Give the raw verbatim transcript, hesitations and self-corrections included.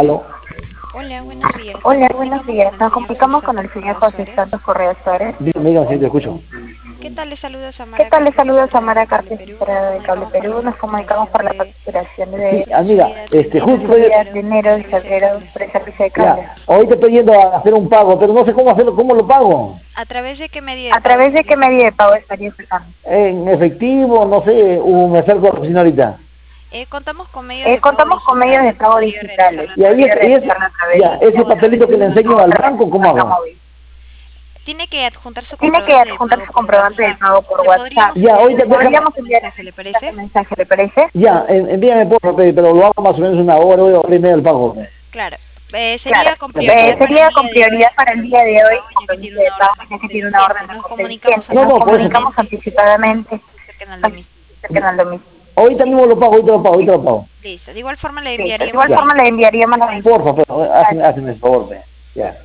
Aló. Hola, buenos días. Hola, Nos buenos comunicamos días. con el Nos señor comunicamos José con el Santos señor Correa José Suárez. Santos Correa Suárez. Dígame, dígame, sí, te escucho. ¿Qué tal? Les saluda ¿Qué Samara tal? Les Carpio, saluda asesora Samara de Cable Carpio, Perú. Nos asesora de Cable comunicamos para Perú. la Nos comunicamos facturación para la de facturación Sí, de su amiga, mensualidad de este, enero y justo su estoy, día de febrero por enero el y servicio de febrero cable. por el servicio de cable. ya, ahorita estoy yendo a hacer un pago, pero no sé cómo hacerlo, cómo lo pago. ¿A través de qué medio de ¿A pago través de estaría qué medio de efectuando? pago estaría sacando? En efectivo, no sé, o me acerco a la oficina ahorita. Eh, contamos con medios Eh, de pago contamos con medios de digitales. pago Podría digitales. realizarlo a Y ahí, través Podría es- y es- realizarlo a través ya, ese o a través papelito que le enseño o a al través de banco, su ¿cómo banca hago? móvil. Tiene que adjuntar su Tiene que comprobante de adjuntar pago su por comprobante de WhatsApp. pago por Le WhatsApp. podríamos Ya, enviar ahorita un déjame, Podríamos mensaje, enviar ¿le este parece? mensaje, ¿le parece? ya, en- envíame por favor, pero lo hago más o menos una hora, hora y media del pago. Claro. Eh, Claro. sería con Eh, prioridad para el sería con día de hoy prioridad el para el día compromiso de de hoy, pago, ya que tiene compromiso de una pago, orden de ya que corte tiene una orden vigente. de Nos corte comunicamos vigente. No, Nos no, por eso. comunicamos anticipadamente anticipadamente. acerca del dominio. Cercano al domingo. Ahorita mismo lo pago, ahorita lo pago, ahorita lo pago. Listo. De igual forma le Sí, de enviaríamos igual la forma le información. enviaríamos la Porfa, pero hazme, información. hazme el favor, ve. Ya.